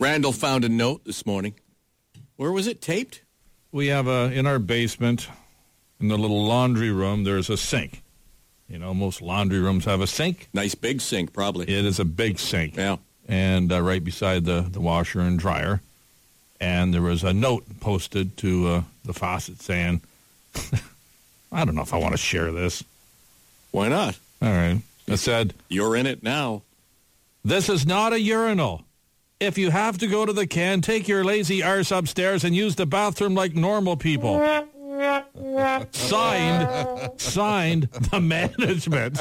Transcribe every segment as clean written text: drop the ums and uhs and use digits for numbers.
Randall found a note this morning. Where was it taped? We have in our basement, in the little laundry room, there's a sink. You know, most laundry rooms have a sink. Nice big sink, probably. It is a big sink. Yeah. And right beside the washer and dryer. And there was a note posted to the faucet saying, I don't know if I want to share this. Why not? All right. It said, you're in it now. This is not a urinal. If you have to go to the can, take your lazy arse upstairs and use the bathroom like normal people. Signed, the management.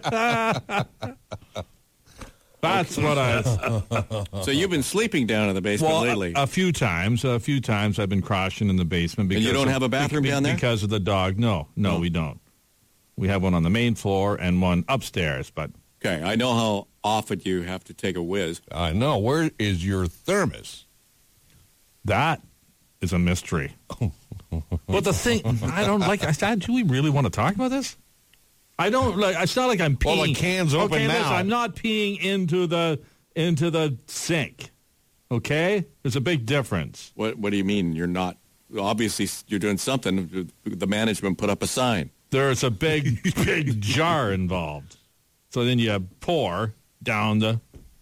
That's what So you've been sleeping down in the basement lately? A few times. I've been crashing in the basement. And you don't have a bathroom down there? Because of the dog. No, we don't. We have one on the main floor and one upstairs, but... Okay, I know how often you have to take a whiz. I know. Where is your thermos? That is a mystery. But the thing, I don't like... Do we really want to talk about this? I don't like... It's not like I'm peeing... Well, the can's open now. Listen, I'm not peeing into the sink. Okay? There's a big difference. What do you mean you're not... Obviously, you're doing something. The management put up a sign. There's a big jar involved. So then you pour down the...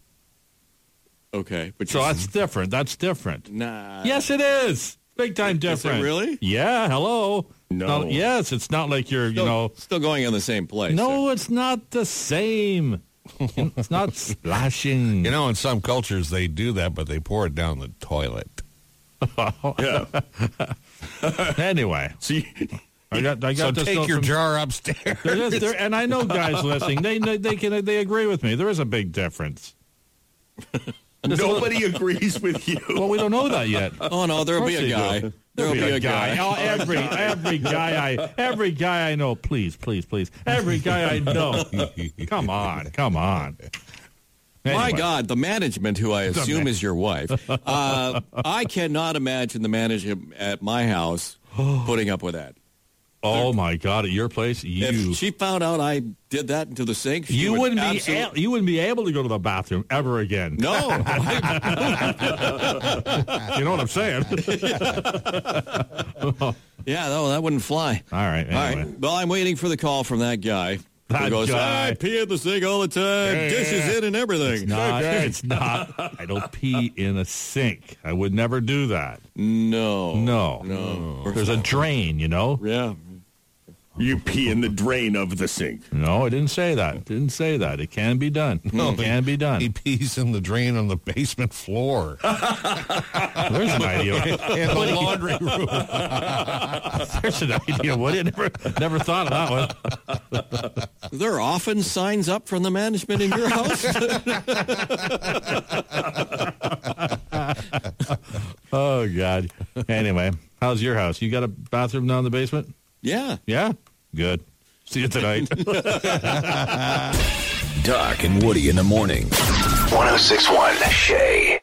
Okay. But so that's different. That's different. Nah. Yes, it is. Big time different. Is it really? Yeah, hello. No. Yes, it's not like you're, Still going in the same place. No, it's not the same. It's not splashing. You know, in some cultures they do that, but they pour it down the toilet. Yeah. Anyway. See... I got so take your jar upstairs. And I know guys listening. They agree with me. There is a big difference. Nobody agrees with you. Well, we don't know that yet. Oh no, there'll be a guy. There'll be a guy. Oh, every guy I know. Please. Every guy I know. Come on. Anyway. My God, the management, who I assume is your wife, I cannot imagine the management at my house putting up with that. Oh my God! At your place, if she found out I did that into the sink, you wouldn't be able to go to the bathroom ever again. No, you know what I'm saying? Yeah, no, that wouldn't fly. All right. Anyway. All right. Well, I'm waiting for the call from that guy. That goes, guy. I pee in the sink all the time. Yeah. Dishes in and everything. It's not. I don't pee in a sink. I would never do that. No. There's a drain, Yeah. You pee in the drain of the sink. No, I didn't say that. It can be done. It can be done. He pees in the drain on the basement floor. There's an idea. In the laundry room. There's an idea. What? You never thought of that one. There are often signs up from the management in your house? Oh, God. Anyway, how's your house? You got a bathroom down in the basement? Yeah. Yeah? Good. See you tonight. Doc and Woody in the morning. 106.1 Shay.